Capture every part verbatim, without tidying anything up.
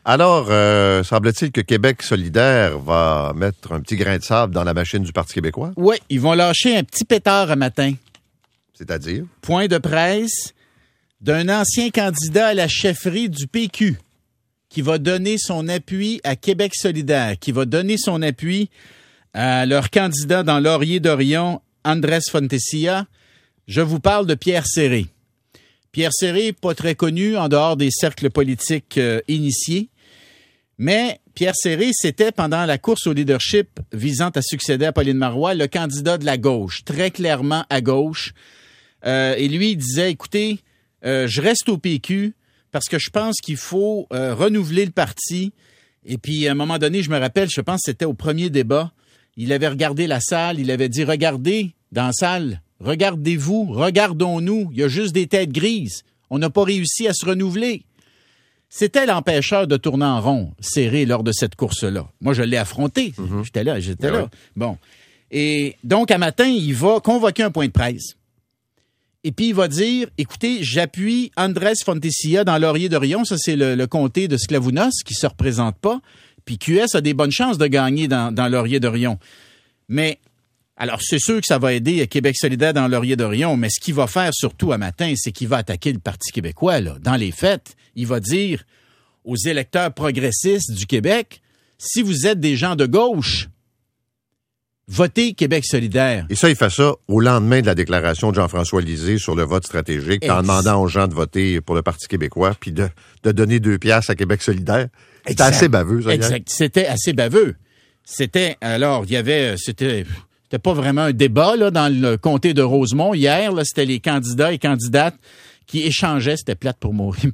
Alors, euh, semble-t-il que Québec solidaire va mettre un petit grain de sable dans la machine du Parti québécois? Oui, ils vont lâcher un petit pétard à matin. C'est-à-dire? Point de presse d'un ancien candidat à la chefferie du P Q qui va donner son appui à Québec solidaire, qui va donner son appui à leur candidat dans Laurier-Dorion, Andrés Fontecilla. Je vous parle de Pierre Serré. Pierre Serré, pas très connu en dehors des cercles politiques euh, initiés. Mais Pierre Serré, c'était pendant la course au leadership visant à succéder à Pauline Marois, le candidat de la gauche, très clairement à gauche. Euh, et lui, il disait, écoutez, euh, je reste au P Q parce que je pense qu'il faut euh, renouveler le parti. Et puis, à un moment donné, je me rappelle, je pense que c'était au premier débat, il avait regardé la salle, il avait dit, regardez dans la salle, regardez-vous, regardons-nous, il y a juste des têtes grises. On n'a pas réussi à se renouveler. C'était l'empêcheur de tourner en rond, Serré, lors de cette course-là. Moi, je l'ai affronté. Mm-hmm. J'étais là, j'étais yeah, là. Ouais. Bon. Et donc, à matin, il va convoquer un point de presse. Et puis, il va dire, écoutez, j'appuie Andrés Fontecilla dans Laurier-Dorion. Ça, c'est le, le comté de Sclavounos qui se représente pas. Puis Q S a des bonnes chances de gagner dans, dans Laurier-Dorion. Mais, alors, c'est sûr que ça va aider Québec solidaire dans Laurier-Dorion, mais ce qu'il va faire surtout à matin, c'est qu'il va attaquer le Parti québécois, là. Dans les faits, il va dire aux électeurs progressistes du Québec, si vous êtes des gens de gauche, votez Québec solidaire. Et ça, il fait ça au lendemain de la déclaration de Jean-François Lisée sur le vote stratégique, Ex- en demandant aux gens de voter pour le Parti québécois, puis de, de donner deux piastres à Québec solidaire. C'était exact. assez baveux, ça. Exact. Hier. C'était assez baveux. C'était, alors, il y avait, c'était... C'était pas vraiment un débat là, dans le comté de Rosemont. Hier, là, c'était les candidats et candidates qui échangeaient. C'était plate pour mourir.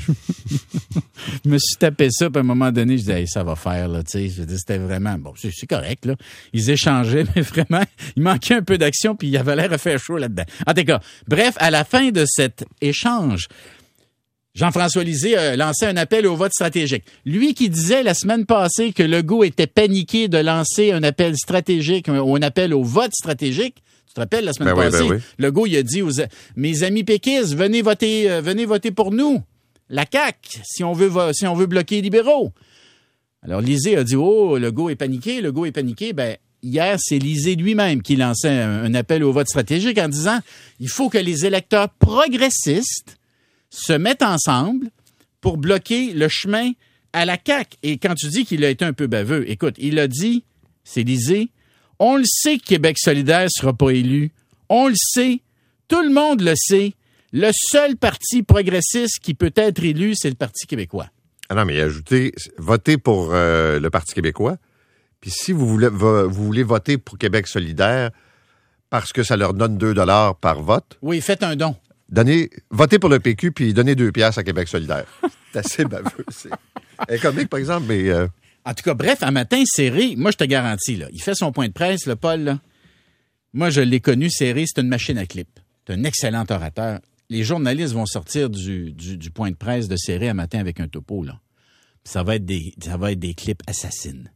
Je me suis tapé ça, puis à un moment donné, je disais, hey, ça va faire. Là, tu sais, c'était vraiment... Bon, c'est, c'est correct. Là. Ils échangeaient, mais vraiment, il manquait un peu d'action, puis il avait l'air à faire chaud là-dedans. En tout cas, bref, à la fin de cet échange, Jean-François Lisée a lancé un appel au vote stratégique. Lui qui disait la semaine passée que Legault était paniqué de lancer un appel stratégique ou un appel au vote stratégique, tu te rappelles la semaine ben passée, oui, ben oui. Legault il a dit aux mes amis péquistes, venez voter, euh, venez voter pour nous, la C A Q, si on veut si on veut bloquer les libéraux. Alors Lisée a dit oh Legault est paniqué, Legault est paniqué. Ben hier c'est Lisée lui-même qui lançait un, un appel au vote stratégique en disant il faut que les électeurs progressistes se mettent ensemble pour bloquer le chemin à la C A Q. Et quand tu dis qu'il a été un peu baveux, écoute, il a dit, c'est Lisée, on le sait que Québec solidaire ne sera pas élu. On le sait. Tout le monde le sait. Le seul parti progressiste qui peut être élu, c'est le Parti québécois. Ah non, mais il a ajouté, votez pour euh, le Parti québécois. Puis si vous voulez, vous voulez voter pour Québec solidaire parce que ça leur donne deux dollars par vote. Oui, faites un don. Donnez, votez pour le P Q puis donnez deux piastres à Québec solidaire. C'est assez baveux. C'est, c'est comique, par exemple, mais... Euh... En tout cas, bref, un matin, Serré, moi, je te garantis, là, il fait son point de presse, le Paul, là. Moi, je l'ai connu, Serré, c'est une machine à clip. C'est un excellent orateur. Les journalistes vont sortir du, du, du point de presse de Serré un matin avec un topo, là. Puis ça va être des, ça va être des clips assassines.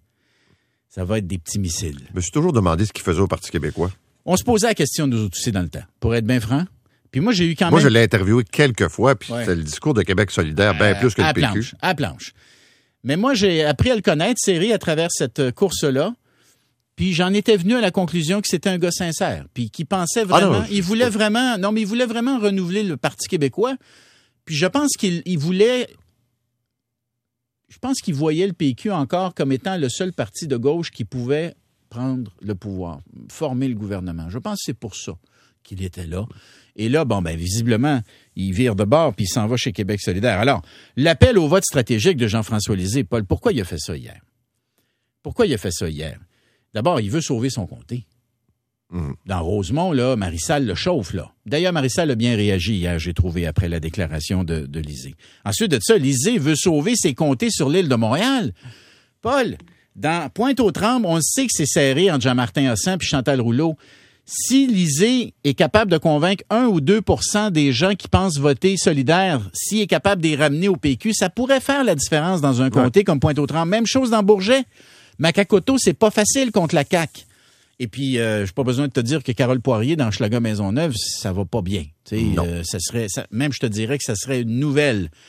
Ça va être des petits missiles. Je me suis toujours demandé ce qu'il faisait au Parti québécois. On se posait la question, nous autres aussi, dans le temps. Pour être bien franc. Puis moi, j'ai eu quand même... Moi, je l'ai interviewé quelques fois, puis ouais. C'était le discours de Québec solidaire, bien euh, plus que le P Q. Planche, à planche. Mais moi, j'ai appris à le connaître, Serré, à travers cette course-là. Puis j'en étais venu à la conclusion que c'était un gars sincère. Puis qu'il pensait vraiment... Ah non, il voulait pas... vraiment... Non, mais il voulait vraiment renouveler le Parti québécois. Puis je pense qu'il il voulait... Je pense qu'il voyait le P Q encore comme étant le seul parti de gauche qui pouvait prendre le pouvoir, former le gouvernement. Je pense que c'est pour ça qu'il était là. Et là, bon, ben visiblement, il vire de bord puis il s'en va chez Québec solidaire. Alors, l'appel au vote stratégique de Jean-François Lisée, Paul, pourquoi il a fait ça hier? Pourquoi il a fait ça hier? D'abord, il veut sauver son comté. Mmh. Dans Rosemont, là, Marissal le chauffe, là. D'ailleurs, Marissal a bien réagi hier, j'ai trouvé, après la déclaration de, de Lisée. Ensuite de ça, Lisée veut sauver ses comtés sur l'île de Montréal. Paul, dans Pointe-aux-Trembles, on sait que c'est serré entre Jean-Martin Hossan et Chantal Rouleau. Si Lisée est capable de convaincre un ou deux pour cent des gens qui pensent voter solidaire, s'il est capable de les ramener au P Q, ça pourrait faire la différence dans un comté ouais. comme Pointe-aux-Trembles. Même chose dans Bourget. Macacoto, c'est pas facile contre la C A Q. Et puis, euh, j'ai pas besoin de te dire que Carole Poirier, dans Schlager Maisonneuve, ça va pas bien. Tu sais, euh, ça serait, ça, même je te dirais que ça serait une nouvelle.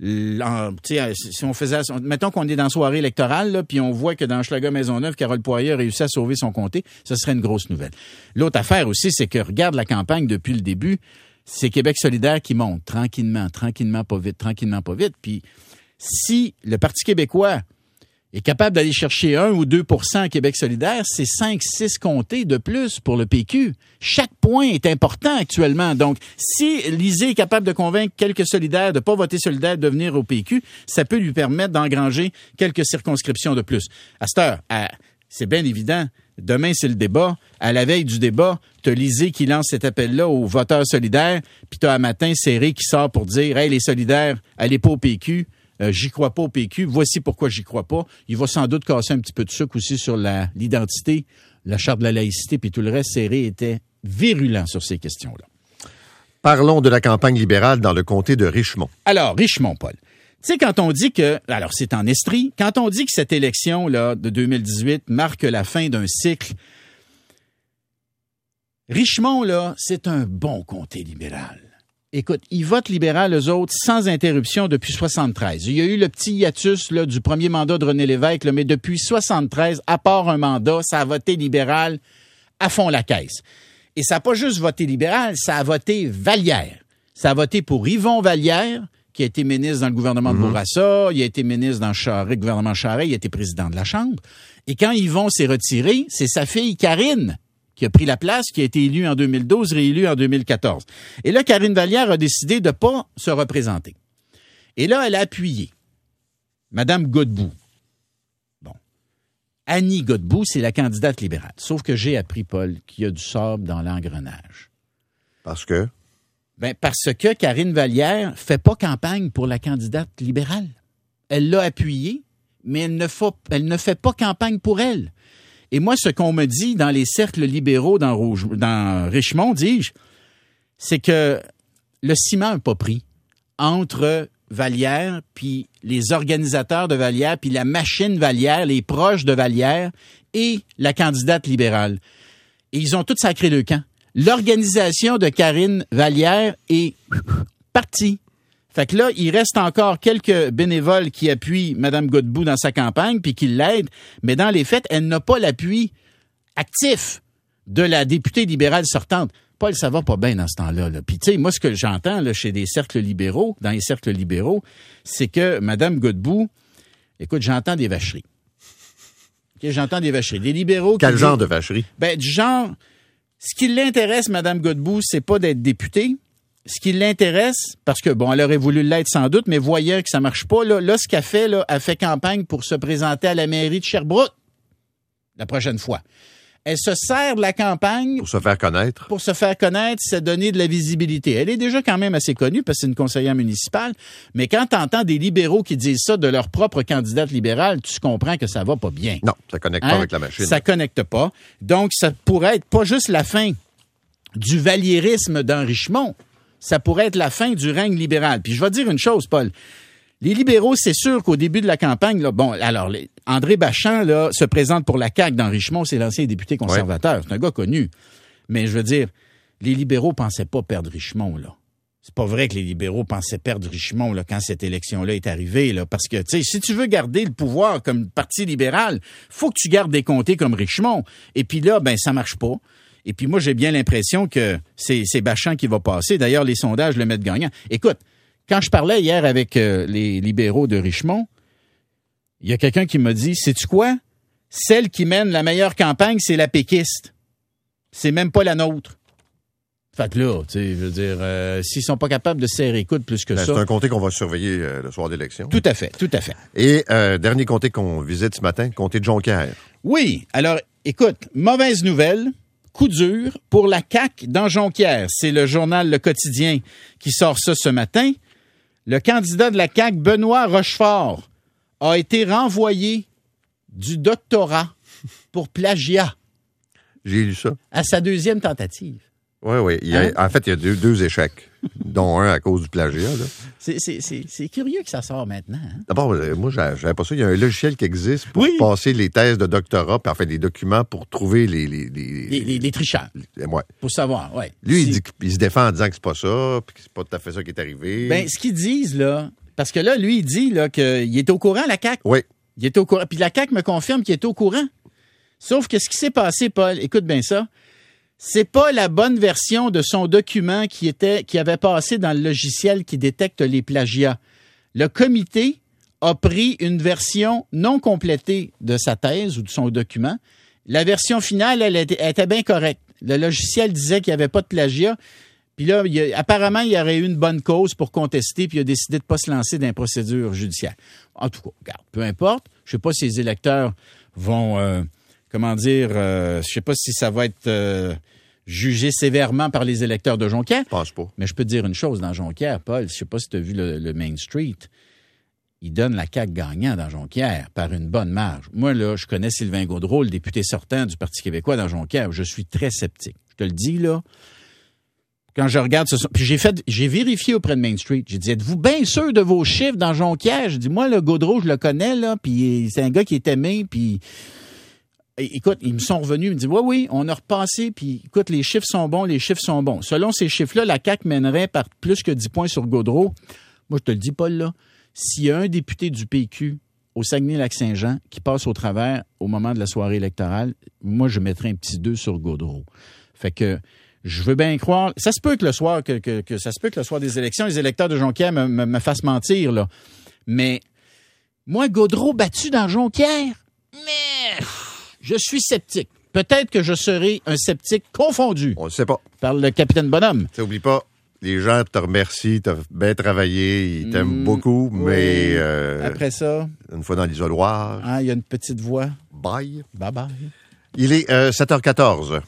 En, si on faisait, mettons qu'on est dans la soirée électorale, là, puis on voit que dans Hochelaga-Maisonneuve, Carole Poirier a réussi à sauver son comté, ce serait une grosse nouvelle. L'autre affaire aussi, c'est que regarde la campagne depuis le début, c'est Québec solidaire qui monte tranquillement, tranquillement, pas vite, tranquillement, pas vite. Puis si le Parti québécois est capable d'aller chercher un ou deux pour cent à Québec solidaire, c'est cinq, six comtés de plus pour le P Q. Chaque point est important actuellement. Donc, si Lisée est capable de convaincre quelques solidaires de ne pas voter solidaire, de venir au P Q, ça peut lui permettre d'engranger quelques circonscriptions de plus. À cette heure, à, c'est bien évident, demain, c'est le débat. À la veille du débat, tu as Lisée qui lance cet appel-là aux voteurs solidaires, puis tu as un matin Serré qui sort pour dire « Hey, les solidaires, allez pas au P Q ». Euh, j'y crois pas au P Q. Voici pourquoi j'y crois pas. Il va sans doute casser un petit peu de sucre aussi sur la, l'identité, la charte de la laïcité, puis tout le reste. Serré était virulent sur ces questions-là. Parlons de la campagne libérale dans le comté de Richmond. Alors, Richmond, Paul. Tu sais, quand on dit que, alors c'est en Estrie, quand on dit que cette élection-là de deux mille dix-huit marque la fin d'un cycle, Richmond, là, c'est un bon comté libéral. Écoute, ils votent libéral, eux autres, sans interruption depuis soixante-treize. Il y a eu le petit hiatus là, du premier mandat de René Lévesque, là, mais depuis soixante-treize, à part un mandat, ça a voté libéral à fond la caisse. Et ça n'a pas juste voté libéral, ça a voté Vallière. Ça a voté pour Yvon Vallière, qui a été ministre dans le gouvernement de mm-hmm. Bourassa, il a été ministre dans Charest, le gouvernement Charest, il a été président de la Chambre. Et quand Yvon s'est retiré, c'est sa fille Karine qui a pris la place, qui a été élue en deux mille douze, réélue en deux mille quatorze. Et là, Karine Vallière a décidé de ne pas se représenter. Et là, elle a appuyé Mme Godbout. Bon. Annie Godbout, c'est la candidate libérale. Sauf que j'ai appris, Paul, qu'il y a du sable dans l'engrenage. Parce que? Ben, parce que Karine Vallière ne fait pas campagne pour la candidate libérale. Elle l'a appuyée, mais elle ne, faut, elle ne fait pas campagne pour elle. Et moi, ce qu'on me dit dans les cercles libéraux dans, Rouge, dans Richmond, dis-je, c'est que le ciment n'a pas pris entre Vallière, puis les organisateurs de Vallière, puis la machine Vallière, les proches de Vallière et la candidate libérale. Et ils ont tous sacré le camp. L'organisation de Karine Vallière est partie. Fait que là, il reste encore quelques bénévoles qui appuient Mme Godbout dans sa campagne puis qui l'aident, mais dans les faits, elle n'a pas l'appui actif de la députée libérale sortante. Paul, ça va pas bien dans ce temps-là. Là. Puis tu sais, moi, ce que j'entends là, chez des cercles libéraux, dans les cercles libéraux, c'est que Mme Godbout, écoute, j'entends des vacheries. Okay, j'entends des vacheries. Des libéraux Quel qui genre disent, de vacherie? Ben, du genre, ce qui l'intéresse, Mme Godbout, c'est pas d'être députée. Ce qui l'intéresse, parce que, bon, elle aurait voulu l'être sans doute, mais voyant que ça marche pas, là, là ce qu'elle fait, là, elle fait campagne pour se présenter à la mairie de Sherbrooke la prochaine fois. Elle se sert de la campagne... Pour se faire connaître. Pour se faire connaître, se donner de la visibilité. Elle est déjà quand même assez connue parce que c'est une conseillère municipale, mais quand tu entends des libéraux qui disent ça de leur propre candidate libérale, tu comprends que ça va pas bien. Non, ça connecte hein? pas avec la machine. Ça connecte pas. Donc, ça pourrait être pas juste la fin du valliérisme dans Richmond, ça pourrait être la fin du règne libéral. Puis je vais te dire une chose, Paul. Les libéraux, c'est sûr qu'au début de la campagne, là, bon, alors, les, André Bachand, là, se présente pour la C A Q dans Richmond, c'est l'ancien député conservateur. Ouais. C'est un gars connu. Mais je veux dire, les libéraux pensaient pas perdre Richmond, là. C'est pas vrai que les libéraux pensaient perdre Richmond, là, quand cette élection-là est arrivée, là. Parce que, tu sais, si tu veux garder le pouvoir comme parti libéral, faut que tu gardes des comtés comme Richmond. Et puis là, ben, ça marche pas. Et puis moi, j'ai bien l'impression que c'est, c'est Bachand qui va passer. D'ailleurs, les sondages le mettent gagnant. Écoute, quand je parlais hier avec euh, les libéraux de Richmond, il y a quelqu'un qui m'a dit, sais-tu quoi? Celle qui mène la meilleure campagne, c'est la péquiste. C'est même pas la nôtre. Fait que là, tu sais, je veux dire, euh, s'ils sont pas capables de serrer les coudes plus que ben, ça... C'est un comté qu'on va surveiller euh, le soir d'élection. Tout à fait, tout à fait. Et euh, dernier comté qu'on visite ce matin, comté de Jonquière. Oui, alors, écoute, mauvaise nouvelle... Coup dur pour la C A Q dans Jonquière. C'est le journal Le Quotidien qui sort ça ce matin. Le candidat de la C A Q, Benoît Rochefort, a été renvoyé du doctorat pour plagiat. J'ai lu ça. À sa deuxième tentative. Oui, oui. Il y a, hein? En fait, il y a deux, deux échecs, dont un à cause du plagiat. Là. C'est, c'est, c'est, c'est curieux que ça sort maintenant. Hein? D'abord, moi, j'avais pas ça. Il y a un logiciel qui existe pour oui. passer les thèses de doctorat, puis enfin, les documents pour trouver les... Les, les, les, les, les tricheurs. Les, ouais. Pour savoir, oui. Lui, il, dit, il se défend en disant que c'est pas ça, puis que c'est pas tout à fait ça qui est arrivé. Ben, ce qu'ils disent, là, Parce que là, lui, il dit là, qu'il est au courant, la C A Q. Oui. Il est au courant. Puis la C A Q me confirme qu'il est au courant. Sauf que ce qui s'est passé, Paul, écoute bien ça, c'est pas la bonne version de son document qui était, qui avait passé dans le logiciel qui détecte les plagiats. Le comité a pris une version non complétée de sa thèse ou de son document. La version finale, elle était, elle était bien correcte. Le logiciel disait qu'il n'y avait pas de plagiat. Puis là, il y a, apparemment, il y aurait eu une bonne cause pour contester, puis il a décidé de ne pas se lancer dans une procédure judiciaire. En tout cas, regarde, peu importe. Je ne sais pas si les électeurs vont, euh, comment dire, euh, je sais pas si ça va être euh, jugé sévèrement par les électeurs de Jonquière. Je pense pas. Mais je peux te dire une chose, dans Jonquière, Paul, je sais pas si tu as vu le, le Main Street, il donne la C A Q gagnant dans Jonquière par une bonne marge. Moi, là, je connais Sylvain Gaudreau, le député sortant du Parti québécois dans Jonquière. Je suis très sceptique. Je te le dis, là. Quand je regarde ce... Puis j'ai fait, j'ai vérifié auprès de Main Street. J'ai dit, êtes-vous bien sûr de vos chiffres dans Jonquière? J'ai dit, moi, le Gaudreau, je le connais, là, puis c'est un gars qui est aimé, puis... Écoute, ils me sont revenus, ils me disent, oui, oui, on a repassé, puis écoute, les chiffres sont bons, les chiffres sont bons. Selon ces chiffres-là, la C A Q mènerait par plus que dix points sur Gaudreau. Moi, je te le dis, Paul, là, s'il y a un député du P Q au Saguenay-Lac-Saint-Jean qui passe au travers au moment de la soirée électorale, moi, je mettrais un petit deux sur Gaudreau. Fait que... Je veux bien croire. Ça se peut que le soir, que, que, que ça se peut que le soir des élections, les électeurs de Jonquière me, me, me fassent mentir, là. Mais moi, Gaudreau battu dans Jonquière, mais je suis sceptique. Peut-être que je serai un sceptique confondu. On ne sait pas. Par le capitaine Bonhomme. T'oublies pas, les gens te remercient, t'as bien travaillé, ils t'aiment mmh, beaucoup, oui. mais... Euh, Après ça... Une fois dans l'isoloir... Ah, il y a une petite voix. Bye. Bye bye. Il est euh, sept heures quatorze.